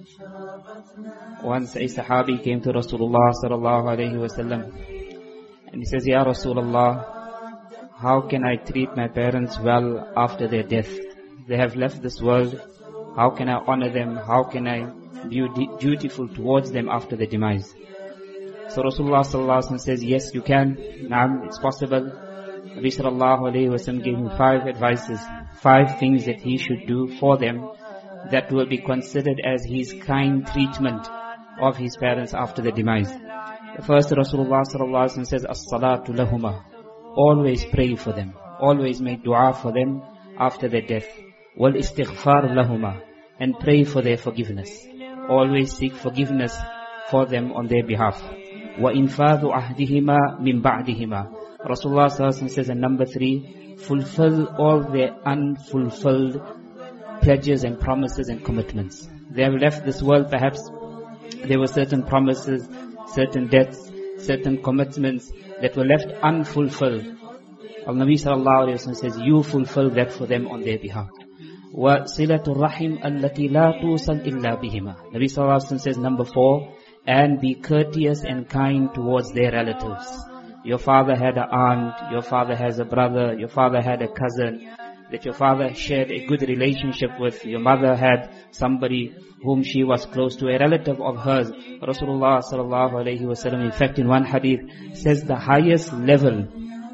Once a Sahabi came to Rasulullah sallallahu alayhi wasallam and he says, Ya Rasulullah, how can I treat my parents well after their death? They have left this world. How can I honor them? How can I be dutiful towards them after their demise? So Rasulullah sallallahu alayhi wa sallam says, yes, you can. Naam, it's possible. Nabi sallallahu alayhi wa sallam gave him 5 advices, 5 things that he should do for them that will be considered as his kind treatment of his parents after the demise. First, Rasulullah sallallahu alaihi wasallam says, as-salatu lahuma. Always pray for them. Always make dua for them after their death. Wal-istighfar lahuma. And pray for their forgiveness. Always seek forgiveness for them on their behalf. Wa-infadhu ahdihima min ba'dihima. Rasulullah sallallahu alaihi wasallam says, and number 3, fulfill all their unfulfilled pledges and promises and commitments. They have left this world, perhaps there were certain promises, certain debts, certain commitments that were left unfulfilled. Al-Nabi sallallahu alayhi wa sallam says, you fulfill that for them on their behalf. وَصِلَةُ الرَّحِمْ الَّتِي لَا تُوصَلْ إِلَّا بِهِمَا. Nabi sallallahu alayhi wa sallam says, number 4, and be courteous and kind towards their relatives. Your father had an aunt, your father has a brother, your father had a cousin, that your father shared a good relationship with, your mother had somebody whom she was close to, a relative of hers. Rasulullah sallallahu alayhi wa sallam, in fact in one hadith, says the highest level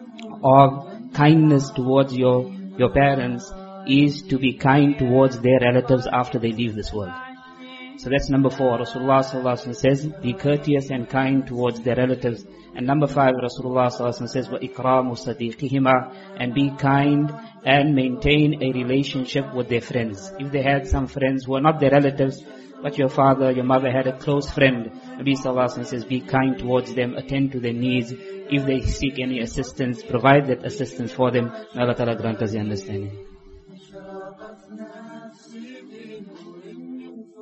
of kindness towards your parents is to be kind towards their relatives after they leave this world. So that's number 4. Rasulullah sallallahu alayhi wa sallam says, be courteous and kind towards their relatives. And number 5, Rasulullah sallallahu alayhi wa sallam says, وَإِكْرَامُ صَدِيقِهِمَا. And be kind and maintain a relationship with their friends. If they had some friends who are not their relatives, but your father, your mother had a close friend, Nabi sallallahu alayhi wa sallam says, be kind towards them, attend to their needs. If they seek any assistance, provide that assistance for them. May Allah Ta'ala grant us the understanding.